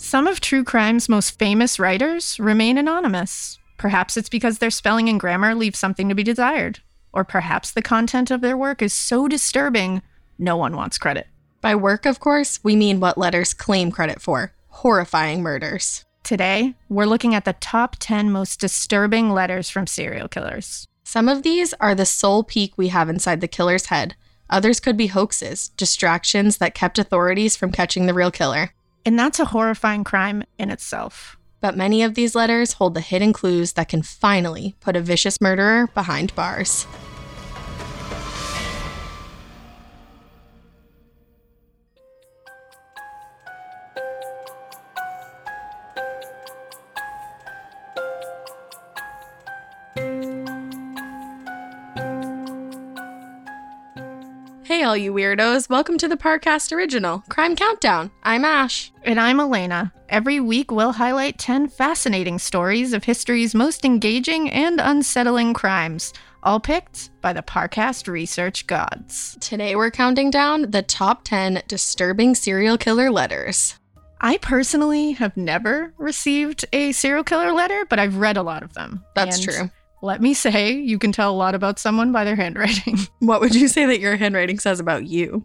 Some of true crime's most famous writers remain anonymous. Perhaps it's because their spelling and grammar leave something to be desired. Or perhaps the content of their work is so disturbing, no one wants credit. By work, of course, we mean what letters claim credit for. Horrifying murders. Today, we're looking at the top 10 most disturbing letters from serial killers. Some of these are the sole peek we have inside the killer's head. Others could be hoaxes, distractions that kept authorities from catching the real killer. And that's a horrifying crime in itself. But many of these letters hold the hidden clues that can finally put a vicious murderer behind bars. Hey, all you weirdos. Welcome to the Parcast Original, Crime Countdown. I'm Ash. And I'm Elena. Every week, we'll highlight 10 fascinating stories of history's most engaging and unsettling crimes, all picked by the Parcast research gods. Today, we're counting down the top 10 disturbing serial killer letters. I personally have never received a serial killer letter, but I've read a lot of them. That's true. Let me say, you can tell a lot about someone by their handwriting. What would you say that your handwriting says about you?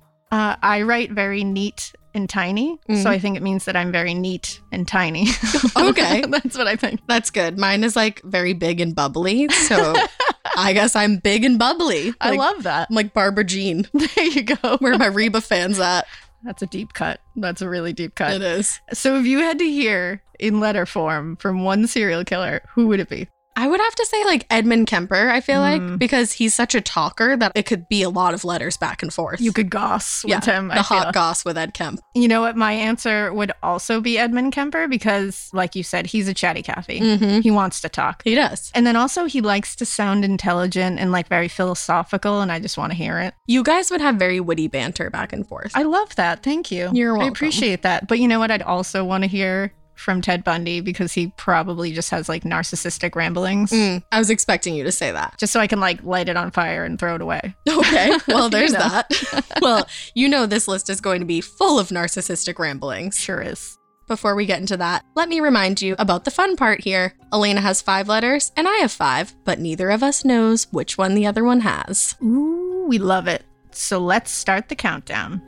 I write very neat and tiny, so I think it means that I'm very neat and tiny. Okay. That's what I think. That's good. Mine is like very big and bubbly, so I guess I'm big and bubbly. I love that. I'm like Barbara Jean. There you go. Where my Reba fans at. That's a deep cut. That's a really deep cut. It is. So if you had to hear in letter form from one serial killer, who would it be? I would have to say like Edmund Kemper, I feel like, because he's such a talker that it could be a lot of letters back and forth. You could goss with him. The hot goss with Ed Kemp. You know what? My answer would also be Edmund Kemper because, like you said, he's a chatty Cathy. Mm-hmm. He wants to talk. He does. And then also he likes to sound intelligent and like very philosophical, and I just want to hear it. You guys would have very witty banter back and forth. I love that. Thank you. You're welcome. I appreciate that. But you know what? I'd also want to hear from Ted Bundy because he probably just has like narcissistic ramblings. I was expecting you to say that. Just so I can like light it on fire and throw it away. Okay, well, there's that. Well, you know this list is going to be full of narcissistic ramblings. Sure is. Before we get into that, let me remind you about the fun part here. Elena has 5 letters and I have 5, but neither of us knows which one the other one has. Ooh, we love it. So let's start the countdown.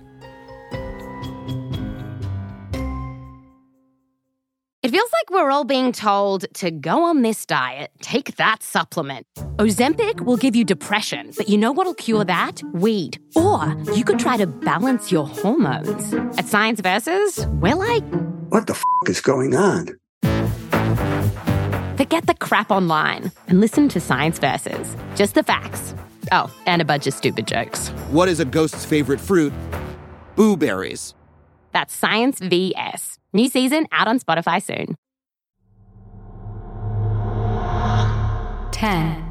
It feels like we're all being told to go on this diet, take that supplement. Ozempic will give you depression, but you know what'll cure that? Weed. Or you could try to balance your hormones. At Science Versus, we're like, what the f*** is going on? Forget the crap online and listen to Science Versus. Just the facts. Oh, and a bunch of stupid jokes. What is a ghost's favorite fruit? Blueberries. That's Science VS. New season out on Spotify soon. 10.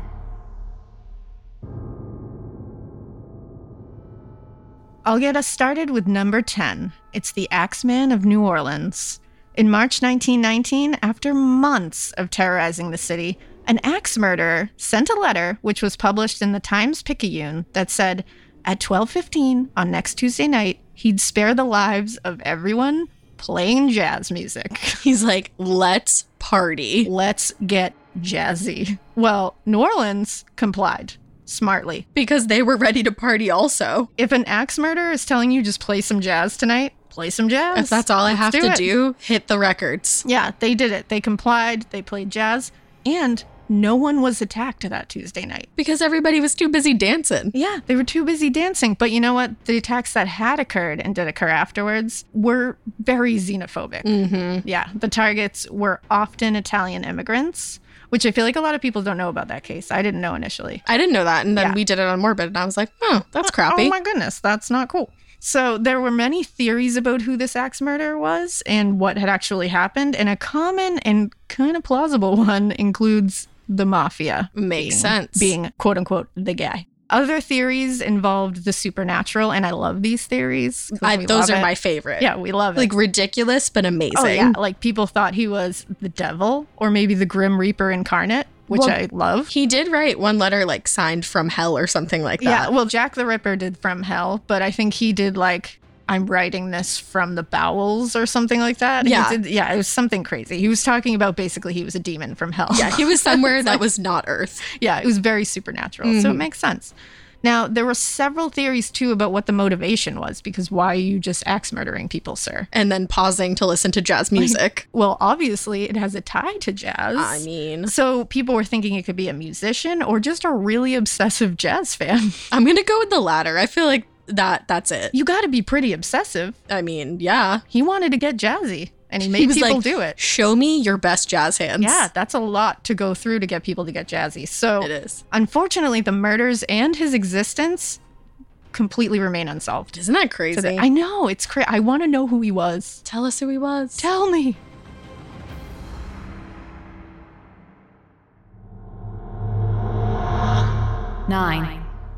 I'll get us started with number 10. It's the Axeman of New Orleans. In March 1919, after months of terrorizing the city, an axe murderer sent a letter which was published in the Times-Picayune that said, at 12:15 on next Tuesday night, he'd spare the lives of everyone playing jazz music. He's like, let's party. Let's get jazzy. Well, New Orleans complied. Smartly. Because they were ready to party also. If an axe murderer is telling you just play some jazz tonight, play some jazz. If that's all I have to do, hit the records. Yeah, they did it. They complied. They played jazz. And no one was attacked that Tuesday night. Because everybody was too busy dancing. Yeah, they were too busy dancing. But you know what? The attacks that had occurred and did occur afterwards were very xenophobic. Mm-hmm. Yeah, the targets were often Italian immigrants, which I feel like a lot of people don't know about that case. I didn't know initially. I didn't know that. And then we did it on Morbid and I was like, oh, that's crappy. Oh my goodness, that's not cool. So there were many theories about who this axe murderer was and what had actually happened. And a common and kind of plausible one includes the mafia. Makes sense. Being, quote unquote, the guy. Other theories involved the supernatural, and I love these theories. Those are my favorite. Yeah, we love it. Like ridiculous, but amazing. Oh, yeah. Like people thought he was the devil or maybe the Grim Reaper incarnate, which I love. He did write one letter like signed from hell or something like that. Yeah, well, Jack the Ripper did from hell, but I think he did like I'm writing this from the bowels or something like that. Yeah. It was something crazy. He was talking about basically he was a demon from hell. Yeah, he was somewhere that was not Earth. Yeah, it was very supernatural. So it makes sense. Now, there were several theories, too, about what the motivation was, because why are you just axe murdering people, sir? And then pausing to listen to jazz music. Well, obviously, it has a tie to jazz. I mean, So people were thinking it could be a musician or just a really obsessive jazz fan. I'm going to go with the latter. I feel like that's it. You got to be pretty obsessive. I mean, yeah. He wanted to get jazzy, and he made He was people like, do it. show me your best jazz hands. Yeah, that's a lot to go through to get people to get jazzy. So, It is. unfortunately, the murders and his existence completely remain unsolved. Isn't that crazy? So I know, it's crazy. I want to know who he was. Tell us who he was. Tell me. Nine.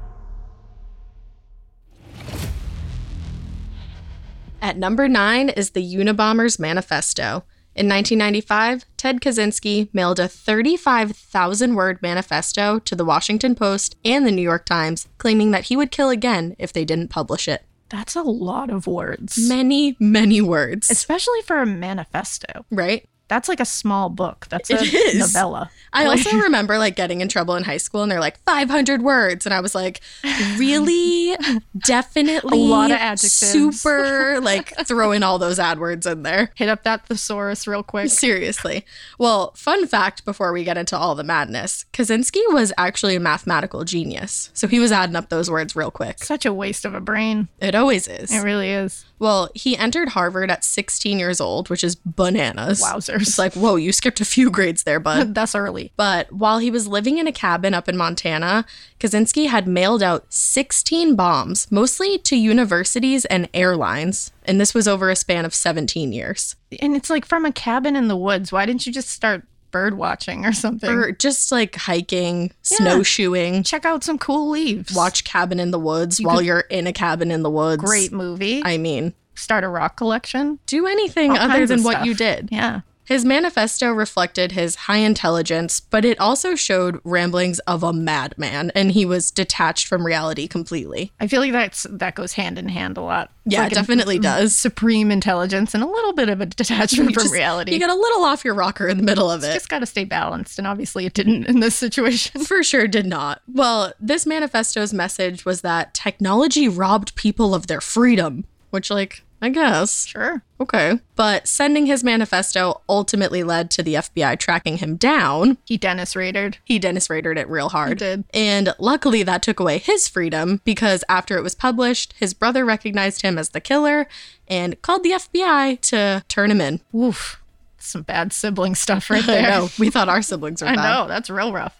At number 9 is the Unabomber's Manifesto. In 1995, Ted Kaczynski mailed a 35,000-word manifesto to the Washington Post and the New York Times, claiming that he would kill again if they didn't publish it. That's a lot of words. Many, many words. Especially for a manifesto. Right? That's like a small book. That's a It is. novella. I also remember like getting in trouble in high school and they're like 500 words. And I was like, really? Definitely. A lot of adjectives. Super like throwing all those ad words in there. Hit up that thesaurus real quick. Seriously. Well, fun fact before we get into all the madness, Kaczynski was actually a mathematical genius. So he was adding up those words real quick. Such a waste of a brain. It always is. It really is. Well, he entered Harvard at 16 years old, which is bananas. Wowzers. It's like, whoa, you skipped a few grades there, bud. That's early. But while he was living in a cabin up in Montana, Kaczynski had mailed out 16 bombs, mostly to universities and airlines. And this was over a span of 17 years. And it's like from a cabin in the woods. Why didn't you just start bird watching or something? Or just like hiking, snowshoeing, Check out some cool leaves. watch Cabin in the Woods while you're in a cabin in the woods. Great movie. I mean, Start a rock collection. do anything All other kinds of than what stuff. you did. Yeah. His manifesto reflected his high intelligence, but it also showed ramblings of a madman, and he was detached from reality completely. I feel like that goes hand in hand a lot. It's Yeah, like it definitely does. Supreme intelligence and a little bit of a detachment from reality. You get a little off your rocker in the middle of it. Just got to stay balanced, and obviously it didn't in this situation. For sure did not. Well, this manifesto's message was that technology robbed people of their freedom, which, like, I guess. Sure. Okay. But sending his manifesto ultimately led to the FBI tracking him down. He Dennis Radered. He Dennis Radered it real hard. He did. And luckily that took away his freedom because after it was published, his brother recognized him as the killer and called the FBI to turn him in. Oof. Some bad sibling stuff right I there. know. We thought our siblings were I bad. know. That's real rough.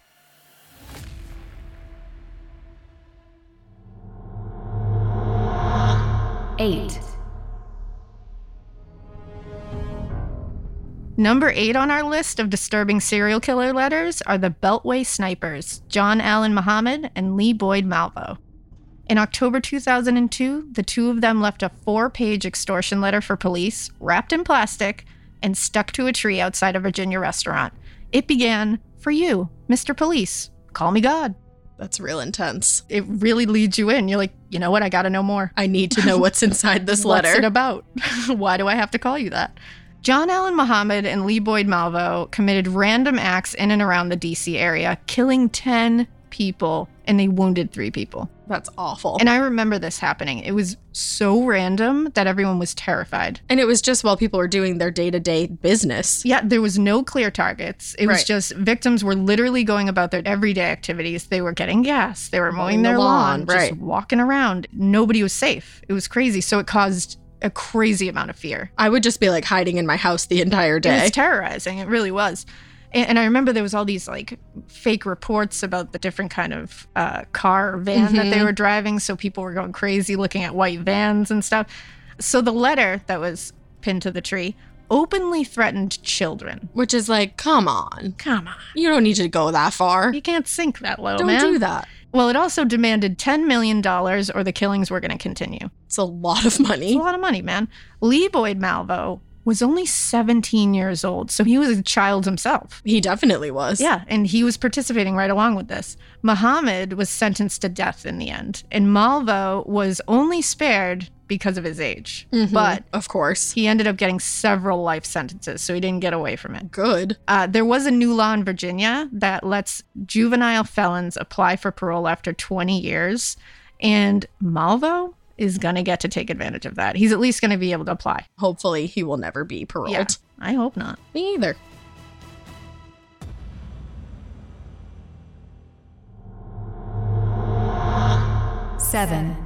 Eight. Number 8 on our list of disturbing serial killer letters are the Beltway snipers, John Allen Muhammad and Lee Boyd Malvo. In October 2002, the two of them left a 4-page extortion letter for police, wrapped in plastic, and stuck to a tree outside a Virginia restaurant. It began, "For you, Mr. Police, call me God." That's real intense. It really leads you in. You're like, you know what? I gotta know more. I need to know what's inside this What's letter. it about? Why do I have to call you that? John Allen Muhammad and Lee Boyd Malvo committed random acts in and around the DC area, killing 10 people, and they wounded 3 people. That's awful. And I remember this happening. It was so random that everyone was terrified. And it was just while people were doing their day-to-day business. Yeah, there was no clear targets. It was Right. just victims were literally going about their everyday activities. They were getting gas. They were mowing their lawn, right. just walking around. Nobody was safe. It was crazy. So it caused a crazy amount of fear. I would just be like hiding in my house the entire It day. was terrorizing. It really was. And I remember there was all these like fake reports about the different kind of car or van that they were driving. So people were going crazy looking at white vans and stuff. So the letter that was pinned to the tree openly threatened children. Which is like, come on. Come on. You don't need to go that far. You can't sink that low, Don't man. do that. Well, it also demanded $10 million or the killings were going to continue. It's a lot of It's money. a lot of money, man. Lee Boyd Malvo was only 17 years old. So he was a child himself. He definitely was. Yeah, and he was participating right along with this. Muhammad was sentenced to death in the end, and Malvo was only spared because of his age. But of course. he ended up getting several life sentences, so he didn't get away from it. Good. There was a new law in Virginia that lets juvenile felons apply for parole after 20 years, and Malvo is going to get to take advantage of that. He's at least going to be able to apply. Hopefully he will never be paroled. Yeah, I hope not. Me either. Seven.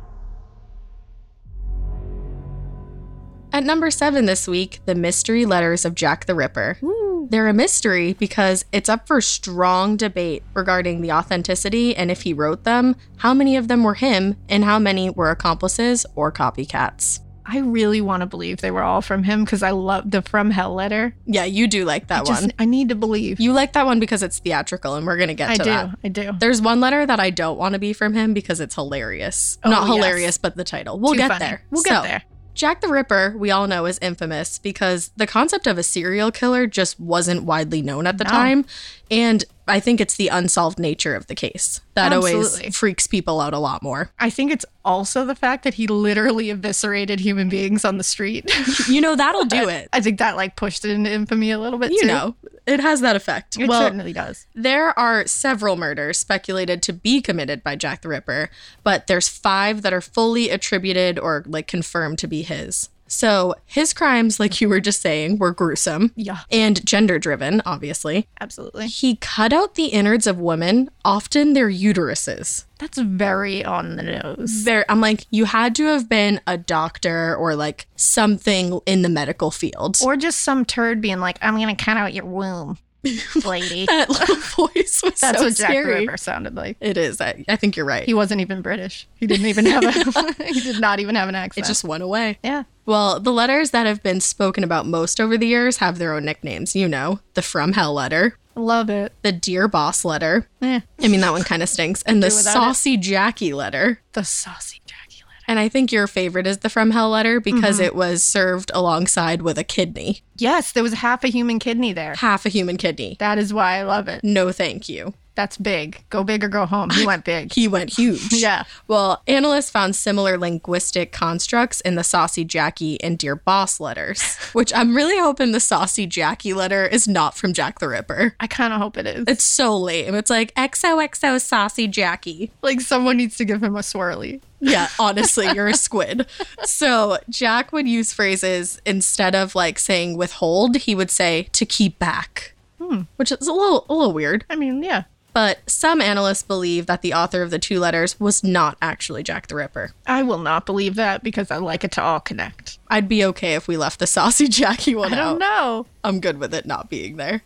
At number 7 this week, the mystery letters of Jack the Ripper. They're a mystery because it's up for strong debate regarding the authenticity and if he wrote them, how many of them were him, and how many were accomplices or copycats. I really want to believe they were all from him because I love the From Hell letter. Yeah, you do like that one. I need to believe. You like that one because it's theatrical, and we're going to get to that. I do. There's one letter that I don't want to be from him because it's hilarious. Oh, Not yes. hilarious, but the title. We'll Too get funny. there. We'll get there. Jack the Ripper, we all know, is infamous because the concept of a serial killer just wasn't widely known at the time. And I think it's the unsolved nature of the case that Absolutely. always freaks people out a lot more. I think it's also the fact that he literally eviscerated human beings on the street. You know, that'll do it. I think that like pushed it into infamy a little bit You too. know, it has that effect. It Well, certainly does. there are several murders speculated to be committed by Jack the Ripper, but there's 5 that are fully attributed or like confirmed to be his. So his crimes, like you were just saying, were gruesome. Yeah. And gender-driven, obviously. Absolutely. He cut out the innards of women, often their uteruses. That's very on the nose. I'm like, you had to have been a doctor or like something in the medical field. Or just some turd being like, I'm going to cut out your womb, lady. That little voice was That's so what Jack the scary. Ripper sounded like. It is. I think you're right. He wasn't even British. He didn't even have he did not even have an accent. It just went away. yeah. Well, the letters that have been spoken about most over the years have their own nicknames. You know, the From Hell letter, Love it. the Dear Boss letter. Eh. I mean, that one kind of stinks. And the Do without Saucy Jackie letter. The saucy Jackie letter. And I think your favorite is the From Hell letter because it was served alongside with a kidney. Yes, there was half a human kidney there. Half a human kidney. That is why I love it. No, thank you. That's big. Go big or go home. He went big. He went huge. Yeah. Well, analysts found similar linguistic constructs in the Saucy Jackie and Dear Boss letters, which I'm really hoping the Saucy Jackie letter is not from Jack the Ripper. I kind of hope it is. It's so lame. It's like XOXO Saucy Jackie. Like someone needs to give him a swirly. Yeah, honestly, you're a squid. So Jack would use phrases instead of like saying withhold, he would say to keep back, which is a little weird. I mean, yeah. But some analysts believe that the author of the 2 letters was not actually Jack the Ripper. I will not believe that because I like it to all connect. I'd be okay if we left the Saucy Jackie one I out. don't know. I'm good with it not being there.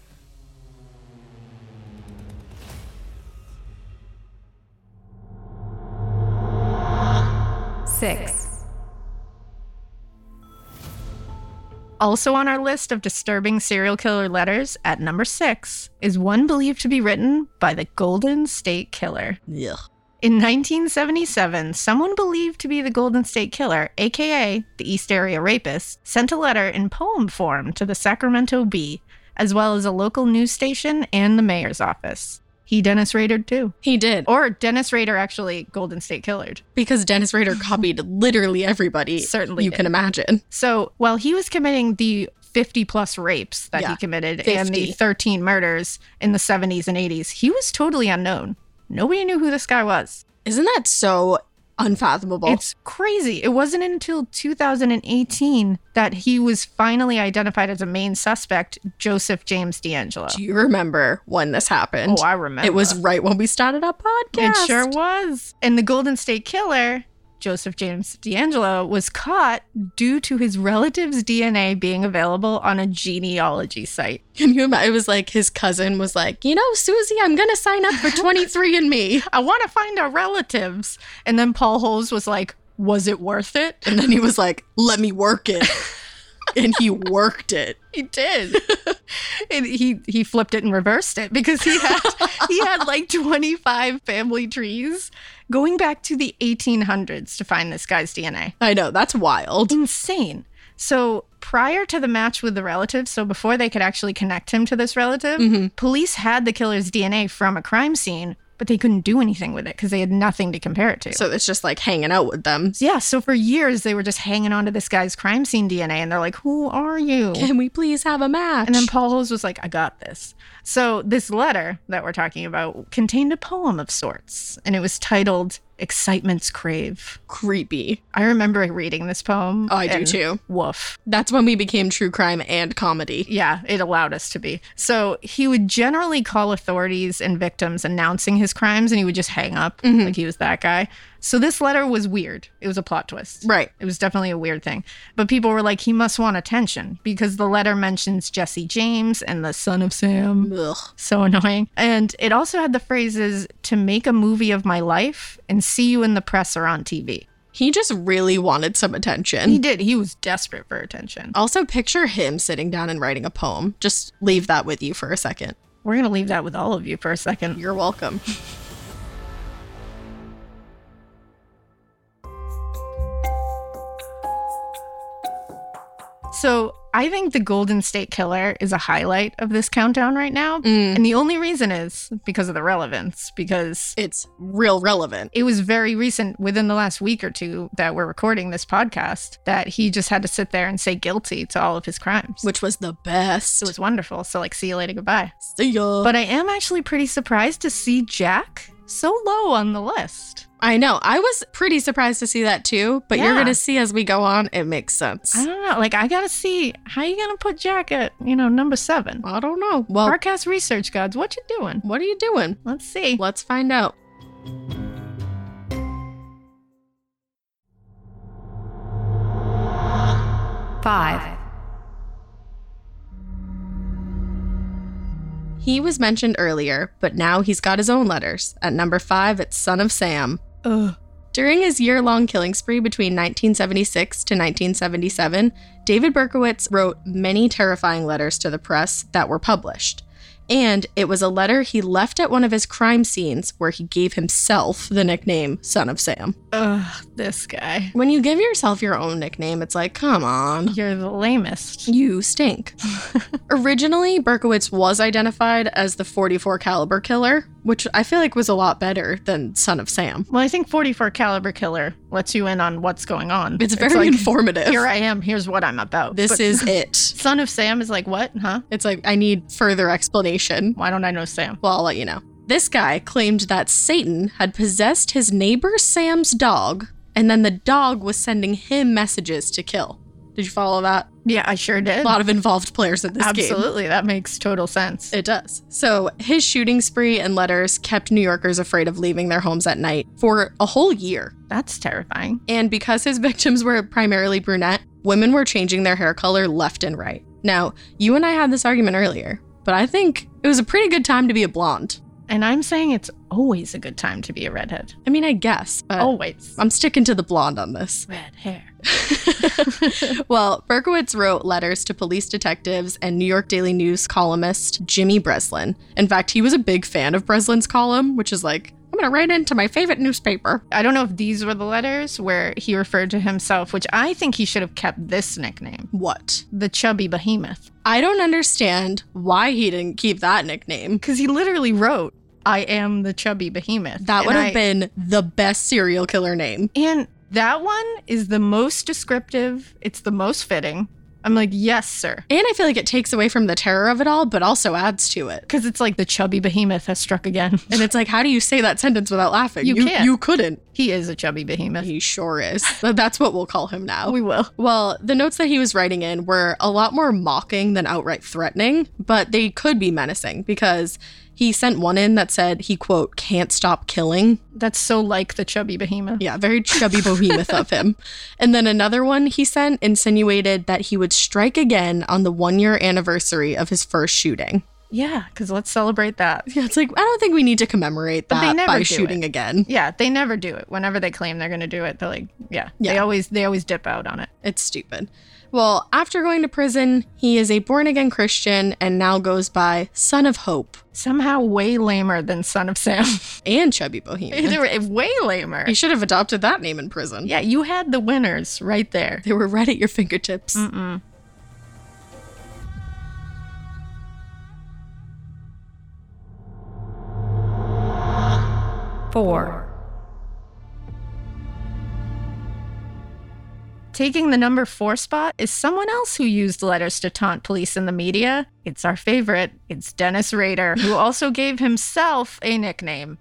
Six. Also on our list of disturbing serial killer letters at number 6 is one believed to be written by the Golden State Killer. Yeah. In 1977, someone believed to be the Golden State Killer, aka the East Area Rapist, sent a letter in poem form to the Sacramento Bee, as well as a local news station and the mayor's office. He Dennis Rader too. He did. Or Dennis Rader actually Golden State Killered. Because Dennis Rader copied literally everybody Certainly you did. can imagine. So while he was committing the 50 plus rapes that Yeah, he committed 50. and the 13 murders in the 70s and 80s, he was totally unknown. Nobody knew who this guy was. Isn't that so unfathomable? It's crazy. It wasn't until 2018 that he was finally identified as a main suspect, Joseph James D'Angelo. Do you remember when this happened? Oh, I remember. It was right when we started our podcast. It sure was. And the Golden State Killer, Joseph James D'Angelo, was caught due to his relative's DNA being available on a genealogy site. Can you imagine? It was like his cousin was like, you know, Susie, I'm going to sign up for 23andMe. I want to find our relatives. And then Paul Holes was like, was it worth it? And then he was like, let me work it. And he worked it. He did. And he flipped it and reversed it because he had like 25 family trees going back to the 1800s to find this guy's DNA. I know, that's wild. Insane. So prior to the match with the relative, so before they could actually connect him to this relative, police had the killer's DNA from a crime scene, but they couldn't do anything with it because they had nothing to compare it to. So it's just like hanging out with them. Yeah, so for years they were just hanging on to this guy's crime scene DNA, and they're like, who are you? Can we please have a match? And then Paul Holes was like, I got this. So this letter that we're talking about contained a poem of sorts, and it was titled Excitement's Crave. Creepy. I remember reading this poem. Oh, I do too. Woof. That's when we became true crime and comedy. Yeah, it allowed us to be. So he would generally call authorities and victims announcing his crimes, and he would just hang up like he was that guy. So this letter was weird. It was a plot twist. Right. It was definitely a weird thing. But people were like, he must want attention because the letter mentions Jesse James and the son of Sam. Ugh. So annoying. And it also had the phrases, to make a movie of my life and see you in the press or on TV. He just really wanted some attention. He did. He was desperate for attention. Also, picture him sitting down and writing a poem. Just leave that with you for a second. We're going to leave that with all of you for a second. You're welcome. So I think the Golden State Killer is a highlight of this countdown right now. And the only reason is because of the relevance, because It's real relevant. it was very recent, within the last week or two that we're recording this podcast, that he just had to sit there and say guilty to all of his crimes. Which was the best. It was wonderful. So like, see you later, goodbye. See ya. But I am actually pretty surprised to see Jack so low on the list. I know. I was pretty surprised to see that too, but you're Yeah. going to see as we go on, it makes sense. I don't know. Like, I gotta see, how you gonna put Jack at, number 7? I don't know. Well, Podcast research gods, what you doing? what are you doing? Let's see. Let's find out. Five. He was mentioned earlier, but now he's got his own letters. At number 5, it's Son of Sam. Ugh. During his year-long killing spree between 1976 to 1977, David Berkowitz wrote many terrifying letters to the press that were published. And it was a letter he left at one of his crime scenes where he gave himself the nickname Son of Sam. Ugh, this guy. When you give yourself your own nickname, it's like, come on. You're the lamest. You stink. Originally, Berkowitz was identified as the .44 caliber killer, which I feel like was a lot better than Son of Sam. Well, I think 44 caliber killer lets you in on what's going on. It's very informative. Here I am. Here's what I'm about. This But is it. Son of Sam is like, what? Huh? It's like, I need further explanation. Why don't I know Sam? Well, I'll let you know. This guy claimed that Satan had possessed his neighbor Sam's dog, and then the dog was sending him messages to kill. Did you follow that? Yeah, I sure did. A lot of involved players in this game. Absolutely. That makes total sense. It does. So his shooting spree and letters kept New Yorkers afraid of leaving their homes at night for a whole year. That's terrifying. And because his victims were primarily brunette, women were changing their hair color left and right. Now, you and I had this argument earlier, but I think it was a pretty good time to be a blonde. And I'm saying it's always a good time to be a redhead. I mean, I guess, but Always. I'm sticking to the blonde on this. Red hair. Well, Berkowitz wrote letters to police detectives and New York Daily News columnist Jimmy Breslin. In fact, he was a big fan of Breslin's column, which is like, I'm going to write into my favorite newspaper. I don't know if these were the letters where he referred to himself, which I think he should have kept this nickname, What? the Chubby Behemoth. I don't understand why he didn't keep that nickname. Because he literally wrote, I am the Chubby Behemoth. That would And have been the best serial killer name. And that one is the most descriptive. It's the most fitting. I'm like, yes, sir. And I feel like it takes away from the terror of it all, but also adds to it. Because it's like the Chubby Behemoth has struck again. And it's like, how do you say that sentence without laughing? You can't. You couldn't. He is a Chubby Behemoth. He sure is. That's what we'll call him now. We will. Well, the notes that he was writing in were a lot more mocking than outright threatening, but they could be menacing because he sent one in that said he, quote, can't stop killing. That's so like the Chubby Behemoth. Yeah, very chubby behemoth of him. And then another one he sent insinuated that he would strike again on the 1-year anniversary of his first shooting. Yeah, because let's celebrate that. Yeah, it's like, I don't think we need to commemorate But they that never by do shooting it. again. Yeah, they never do it. Whenever they claim they're going to do it, they're like, yeah. Yeah. They always dip out on it. It's stupid. Well, after going to prison, he is a born-again Christian and now goes by Son of Hope Somehow way lamer than Son of Sam. and Chubby Bohemian. They were way lamer. He should have adopted that name in prison. Yeah, you had the winners right there. They were right at your fingertips. Mm-mm. Four. Taking the number 4 spot is someone else who used letters to taunt police and the media. It's our favorite. It's Dennis Rader, who also gave himself a nickname,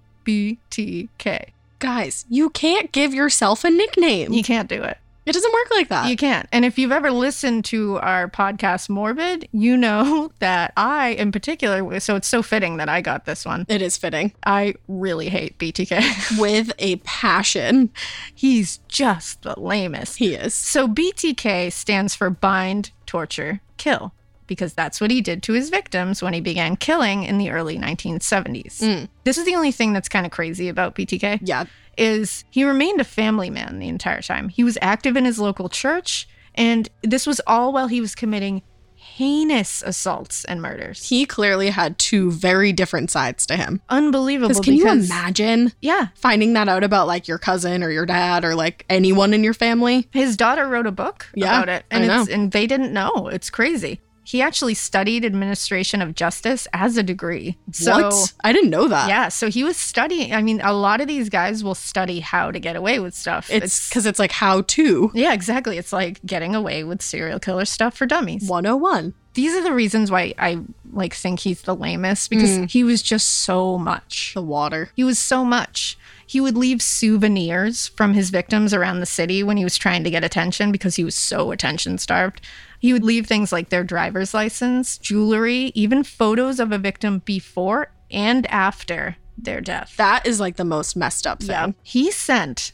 BTK. Guys, you can't give yourself a nickname. You can't do it. It doesn't work like that. You can't. And if you've ever listened to our podcast, Morbid, you know that I, in particular, so it's so fitting that I got this one. It is fitting. I really hate BTK. With a passion. He's just the lamest. He is. So BTK stands for bind, torture, kill, because that's what he did to his victims when he began killing in the early 1970s. This is the only thing that's kind of crazy about BTK. Yeah. Is he remained a family man the entire time. He was active in his local church, and this was all while he was committing heinous assaults and murders. He clearly had two very different sides to him. Unbelievable. Because can you imagine Yeah. finding that out about like your cousin or your dad or like anyone in your family? His daughter wrote a book about it, and I know. and they didn't know. It's crazy. He actually studied administration of justice as a degree. So, What? I didn't know that. yeah, so he was studying. I mean, a lot of these guys will study how to get away with stuff. It's because it's like how to. yeah, exactly. It's like getting away with serial killer stuff for dummies. 101. These are the reasons why I like think he's the lamest, because he was just so much. The water. He was so much. He would leave souvenirs from his victims around the city when he was trying to get attention because he was so attention starved. He would leave things like their driver's license, jewelry, even photos of a victim before and after their death. That is like the most messed up thing. Yeah. He sent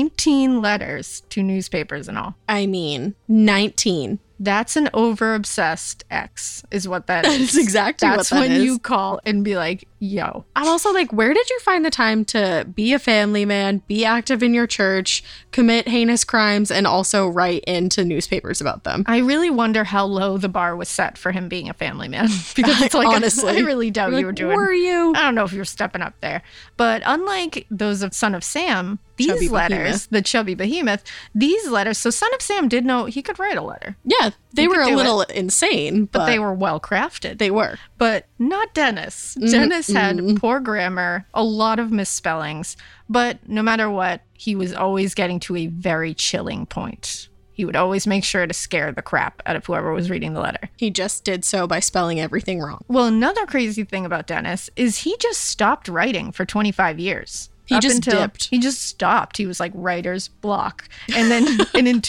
19 letters to newspapers and all. I mean, 19. That's an over-obsessed ex, is what that is. That's exactly That's what that when is. you call and be like, yo. I'm also like, where did you find the time to be a family man, be active in your church, commit heinous crimes, and also write into newspapers about them? I really wonder how low the bar was set for him being a family man. Because it's like, Honestly. I really doubt Like, you were doing. were you? I don't know if you were stepping up there. But unlike those of Son of Sam, these Chubby letters, Behemoth. the Chubby Behemoth, these letters, so Son of Sam did know he could write a letter, Yeah, they You were could a do little insane, but they were well crafted. They were. But not Dennis. Dennis had poor grammar, a lot of misspellings, but no matter what, he was always getting to a very chilling point. He would always make sure to scare the crap out of whoever was reading the letter. He just did so by spelling everything wrong. Well, another crazy thing about Dennis is he just stopped writing for 25 years. He just dipped. He just stopped. He was like writer's block. And then and in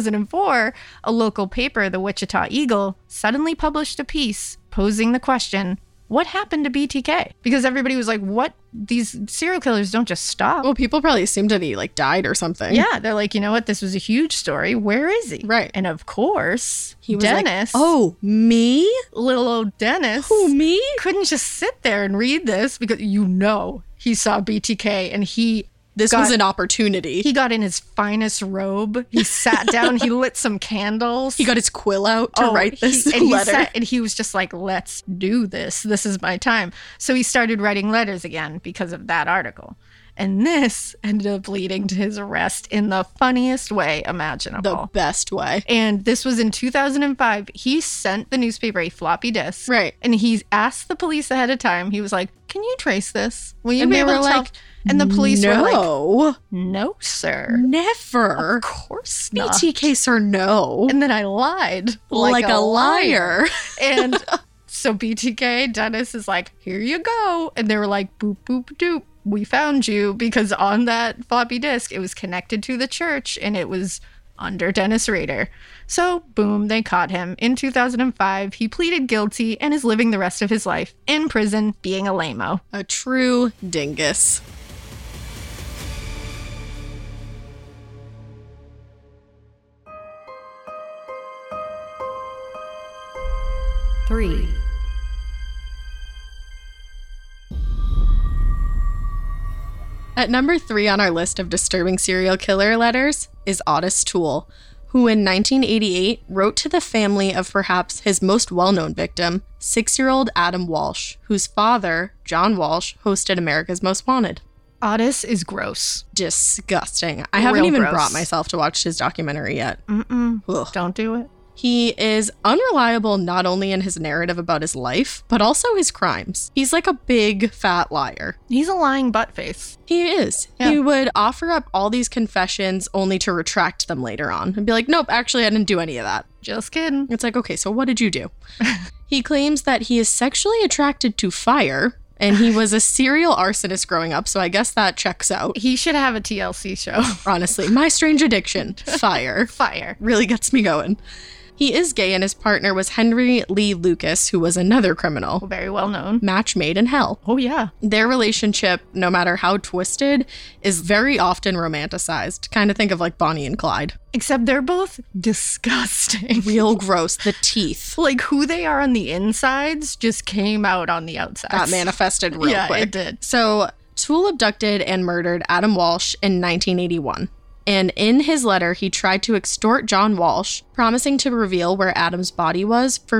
2004, a local paper, the Wichita Eagle, suddenly published a piece posing the question, what happened to BTK? Because everybody was like, what? These serial killers don't just stop. Well, people probably assumed that he like died or something. Yeah, they're like, you know what? This was a huge story. Where is he? Right. And of course, He was Dennis, like, oh, me? little old Dennis, Who, me? couldn't just sit there and read this because he saw BTK and This was an opportunity. he got in his finest robe. He sat down, he lit some candles. He got his quill out to write this letter. And he was just like, let's do this. This is my time. So he started writing letters again because of that article. And this ended up leading to his arrest in the funniest way imaginable. The best way. And this was in 2005. He sent the newspaper a floppy disk. Right. And he asked the police ahead of time. He was like, can you trace this? Will you And be they able were to tell? like, And the police were like, no, no, sir. never. Of course not. BTK, sir, no. And then I lied. Like a liar. And so BTK, Dennis is like, here you go. And they were like, boop, boop, doop. We found you, because on that floppy disk, it was connected to the church and it was under Dennis Rader. So, boom, they caught him. In 2005, he pleaded guilty and is living the rest of his life in prison being a lame-o. A true dingus. Three. At number 3 on our list of disturbing serial killer letters is Ottis Toole, who in 1988 wrote to the family of perhaps his most well-known victim, 6-year-old Adam Walsh, whose father, John Walsh, hosted America's Most Wanted. Ottis is gross. Disgusting. I haven't even brought myself to watch his documentary yet. Ugh. Don't do it. He is unreliable not only in his narrative about his life, but also his crimes. He's like a big, fat liar. He's a lying buttface. He is. Yeah. He would offer up all these confessions only to retract them later on and be like, nope, actually, I didn't do any of that. Just kidding. It's like, okay, so what did you do? He claims that he is sexually attracted to fire, and he was a serial arsonist growing up, so I guess that checks out. He should have a TLC show. Honestly, my strange addiction, fire. Fire. Really gets me going. He is gay, and his partner was Henry Lee Lucas, who was another criminal. Very well known. Match made in hell. Oh, yeah. Their relationship, no matter how twisted, is very often romanticized. Kind of think of like Bonnie and Clyde. Except they're both disgusting. Real gross. The teeth. Like, who they are on the insides just came out on the outsides. That manifested real Yeah, quick. it did. So, Toole abducted and murdered Adam Walsh in 1981. And in his letter, he tried to extort John Walsh, promising to reveal where Adam's body was for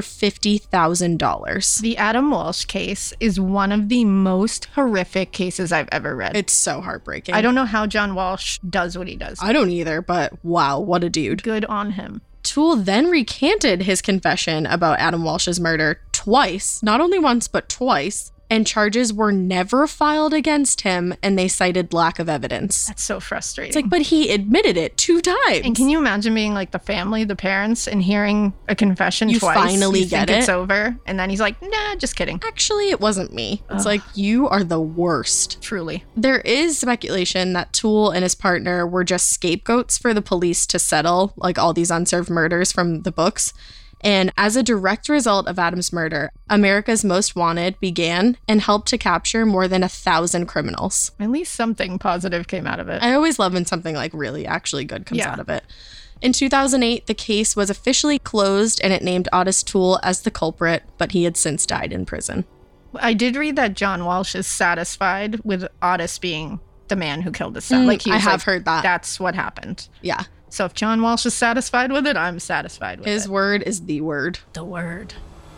$50,000. The Adam Walsh case is one of the most horrific cases I've ever read. It's so heartbreaking. I don't know how John Walsh does what he does. I don't either, but wow, what a dude. Good on him. Toole then recanted his confession about Adam Walsh's murder twice, not only once, but twice, and charges were never filed against him, and they cited lack of evidence. That's so frustrating. It's like, but he admitted it 2 times. And can you imagine being like the family, the parents, and hearing a confession You twice? finally you get think it's it. over, and then he's like, nah, just kidding. Actually, it wasn't me. It's like, you are the worst. Truly. There is speculation that Toole and his partner were just scapegoats for the police to settle like all these unsolved murders from the books. And as a direct result of Adam's murder, America's Most Wanted began and helped to capture more than 1,000 criminals. At least something positive came out of it. I always love when something like really actually good comes Yeah. out of it. In 2008, the case was officially closed and it named Ottis Toole as the culprit, but he had since died in prison. I did read that John Walsh is satisfied with Ottis being the man who killed his son. I have heard that. That's what happened. Yeah. So if John Walsh is satisfied with it, I'm satisfied with His it. word is the word. The word.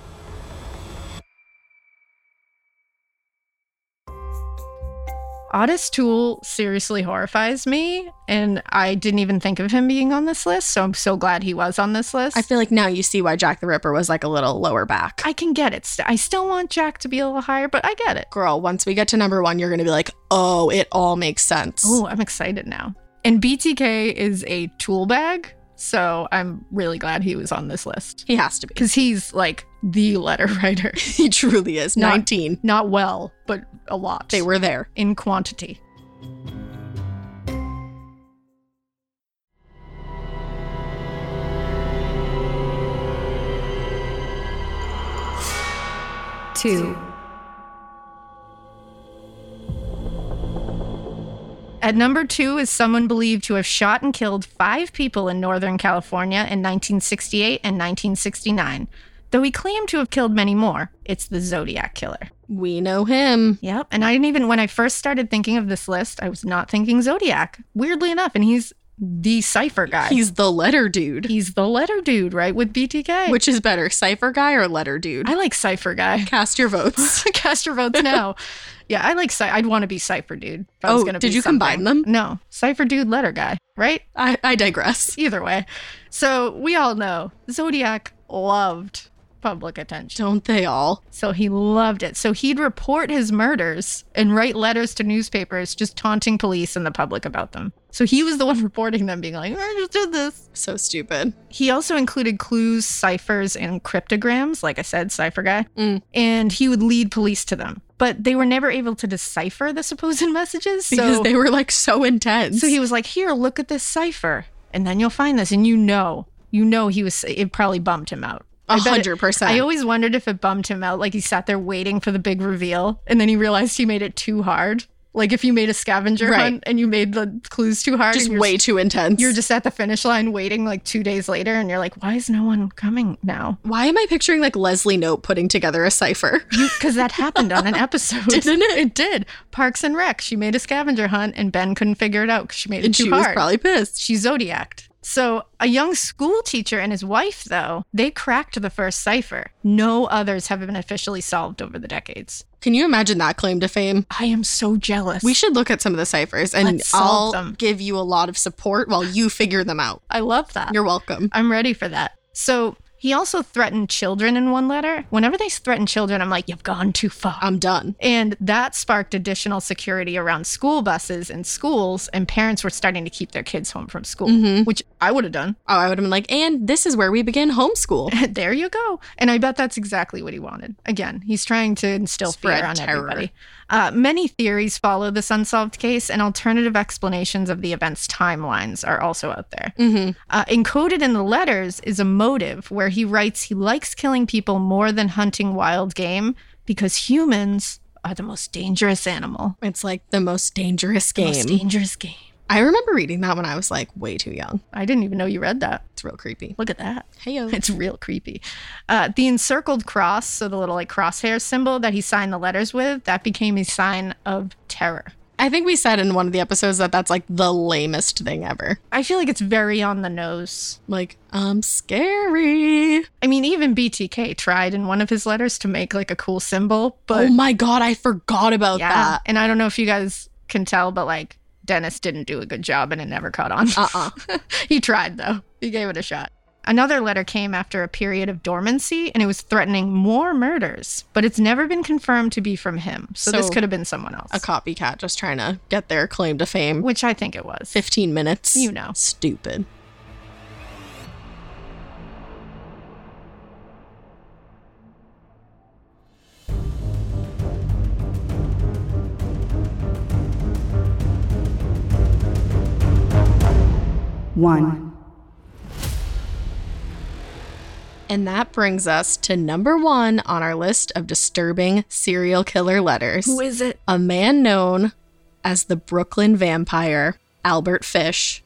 Ottis Toole seriously horrifies me, and I didn't even think of him being on this list, so I'm so glad he was on this list. I feel like now you see why Jack the Ripper was like a little lower back. I can get it. I still want Jack to be a little higher, but I get it. Girl, once we get to number 1, you're going to be like, oh, it all makes sense. Oh, I'm excited now. And BTK is a tool bag, so I'm really glad he was on this list. He has to be. Because he's like the letter writer. He truly is. 19. Not well, but a lot. They were there. In quantity. Two. At number 2 is someone believed to have shot and killed 5 people in Northern California in 1968 and 1969. Though he claimed to have killed many more, it's the Zodiac Killer. We know him. Yep. And I didn't even, when I first started thinking of this list, I was not thinking Zodiac. Weirdly enough. And he's the cipher guy. He's the letter dude. He's the letter dude, right? With BTK. Which is better, cipher guy or letter dude? I like cipher guy. Cast your votes. Cast your votes now. Yeah, I like I'd want to be cipher dude. If I was gonna did be you something. combine them? No. Cipher dude, letter guy, right? I digress. Either way. So we all know Zodiac loved public attention. Don't they all? So he loved it. So he'd report his murders and write letters to newspapers just taunting police and the public about them. So he was the one reporting them, being like, I just did this. So stupid. He also included clues, ciphers, and cryptograms, like I said, cipher guy. And he would lead police to them. But they were never able to decipher the supposed messages. Because they were like so intense. So he was like, here, look at this cipher. And then you'll find this. And you know it probably bummed him out. 100%. I always wondered if it bummed him out. Like he sat there waiting for the big reveal. And then he realized he made it too hard. Like if you made a scavenger Right. hunt and you made the clues too hard. Just and you're way too intense. You're just at the finish line waiting like 2 days later and you're like, why is no one coming now? Why am I picturing like Leslie Knope putting together a cipher? Because that happened on an episode. Didn't it? It did. Parks and Rec. She made a scavenger hunt and Ben couldn't figure it out because she made it And too she hard. was probably pissed. She Zodiac'd. So a young school teacher and his wife, though, they cracked the first cipher. No others have been officially solved over the decades. Can you imagine that claim to fame? I am so jealous. We should look at some of the ciphers and Let's solve I'll them. give you a lot of support while you figure them out. I love that. You're welcome. I'm ready for that. So he also threatened children in one letter. Whenever they threaten children, I'm like, you've gone too far. I'm done. And that sparked additional security around school buses and schools, and parents were starting to keep their kids home from school, which I would have done. Oh, I would have been like, and this is where we begin homeschool. There you go. And I bet that's exactly what he wanted. Again, he's trying to instill Spread fear on terror. everybody. Many theories follow this unsolved case, and alternative explanations of the event's timelines are also out there. Encoded in the letters is a motive where he writes he likes killing people more than hunting wild game because humans are the most dangerous animal. It's like the most dangerous The game. most dangerous game. I remember reading that when I was like way too young. I didn't even know you read that. It's real creepy. Look at that. Heyo. It's real creepy. The encircled cross, so the little like crosshair symbol that he signed the letters with, that became his sign of terror. I think we said in one of the episodes that that's like the lamest thing ever. I feel like it's very on the nose. Like, I'm scary. I mean, even BTK tried in one of his letters to make like a cool symbol, but Oh my God, I forgot about yeah. that. And I don't know if you guys can tell, but like Dennis didn't do a good job and it never caught on. He tried though. He gave it a shot. Another letter came after a period of dormancy and it was threatening more murders, but it's never been confirmed to be from him. So this So, could have been someone else. A copycat just trying to get their claim to fame. Which I think it was. 15 minutes. You know. Stupid. One. And that brings us to number 1 on our list of disturbing serial killer letters. Who is it? A man known as the Brooklyn Vampire, Albert Fish.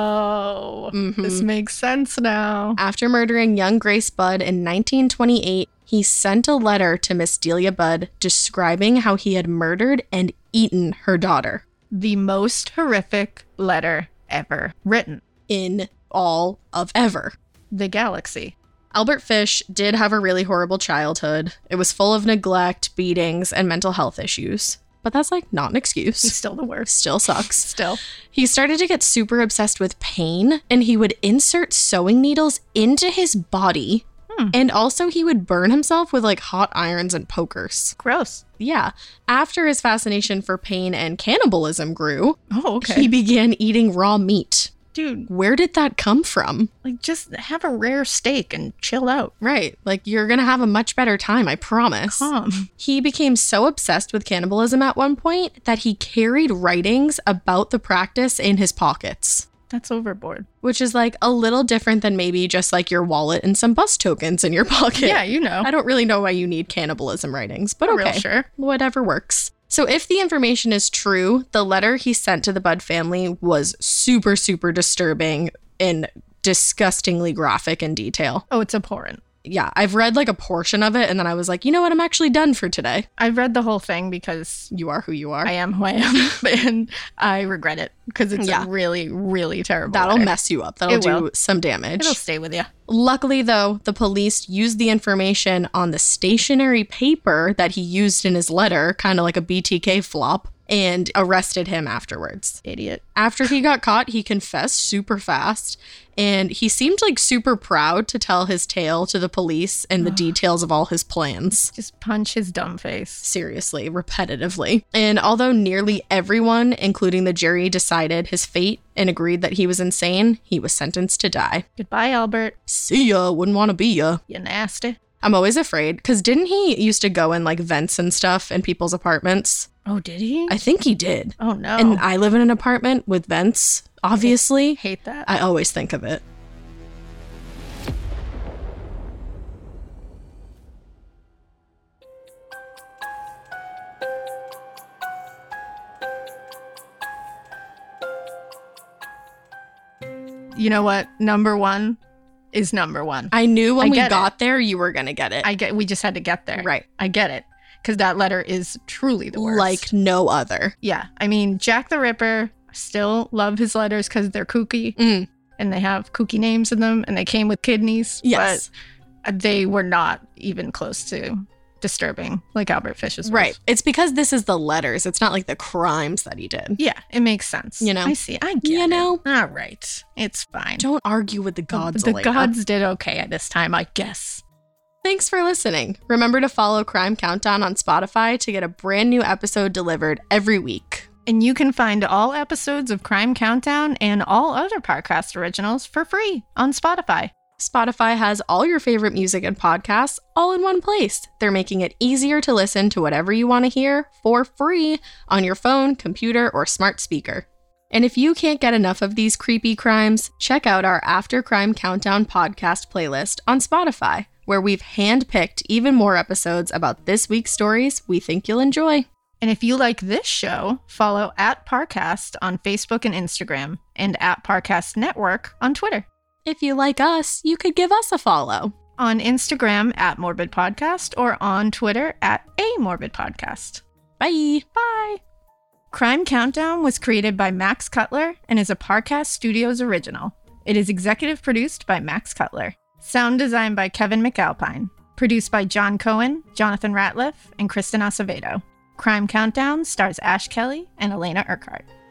Oh, this makes sense now. After murdering young Grace Budd in 1928, he sent a letter to Miss Delia Budd describing how he had murdered and eaten her daughter. The most horrific letter ever written. In all of ever. The galaxy. Albert Fish did have a really horrible childhood. It was full of neglect, beatings, and mental health issues. But that's like not an excuse. He's still the worst. Still sucks. Still. He started to get super obsessed with pain, and he would insert sewing needles into his body. And also he would burn himself with like hot irons and pokers. Gross. Yeah. After his fascination for pain and cannibalism grew, Oh, okay. he began eating raw meat. Dude, Where did that come from? like just have a rare steak and chill out. Right. Like, you're going to have a much better time, I promise. He became so obsessed with cannibalism at one point that he carried writings about the practice in his pockets, That's overboard. which is like a little different than maybe just like your wallet and some bus tokens in your pocket. Yeah, you know. I don't really know why you need cannibalism writings, but Not real okay. sure. Whatever works. So if the information is true, the letter he sent to the Budd family was super, super disturbing and disgustingly graphic in detail. Oh, it's abhorrent. Yeah, I've read like a portion of it and then I was like, you know what? I'm actually done for today. I've read the whole thing because You are who you are. I am who I am. And I regret it because it's Yeah. a really, really terrible That'll letter. mess you up. That'll It do will. some damage. It'll stay with you. Luckily, though, the police used the information on the stationery paper that he used in his letter, kind of like a BTK flop, and arrested him afterwards. Idiot. After he got caught, he confessed super fast, and he seemed like super proud to tell his tale to the police and the details of all his plans. Just punch his dumb face. Seriously, repetitively. And although nearly everyone, including the jury, decided his fate and agreed that he was insane, he was sentenced to die. Goodbye, Albert. See ya, wouldn't want to be ya. You nasty. I'm always afraid, because didn't he used to go in like vents and stuff in people's apartments? Oh, did he? I think he did. Oh, no. And I live in an apartment with vents, obviously. hate that. I always think of it. you know what? Number one is number one. I knew when we get got there, you were going to get it. We just had to get there. Right. I get it. Because that letter is truly the worst. Like no other. Yeah. I mean, Jack the Ripper, still love his letters because they're kooky. Mm. And they have kooky names in them. And they came with kidneys. Yes. But they were not even close to disturbing like Albert Fish's was. Right. It's because this is the letters. It's not like the crimes that he did. Yeah, it makes sense. You know? I see. I get You know? it. All right. It's fine. Don't argue with the gods, The Elena. gods did okay at this time, I guess. Thanks for listening. Remember to follow Crime Countdown on Spotify to get a brand new episode delivered every week. And you can find all episodes of Crime Countdown and all other podcast originals for free on Spotify. Spotify has all your favorite music and podcasts all in one place. They're making it easier to listen to whatever you want to hear for free on your phone, computer, or smart speaker. And if you can't get enough of these creepy crimes, check out our After Crime Countdown podcast playlist on Spotify, where we've handpicked even more episodes about this week's stories we think you'll enjoy. And if you like this show, follow @Parcast on Facebook and Instagram and @Parcast Network on Twitter. If you like us, you could give us a follow. On Instagram @MorbidPodcast or on Twitter @AMorbidPodcast. Bye. Bye. Crime Countdown was created by Max Cutler and is a Parcast Studios original. It is executive produced by Max Cutler. Sound design by Kevin McAlpine. Produced by John Cohen, Jonathan Ratliff, and Kristen Acevedo. Crime Countdown stars Ash Kelly and Elena Urquhart.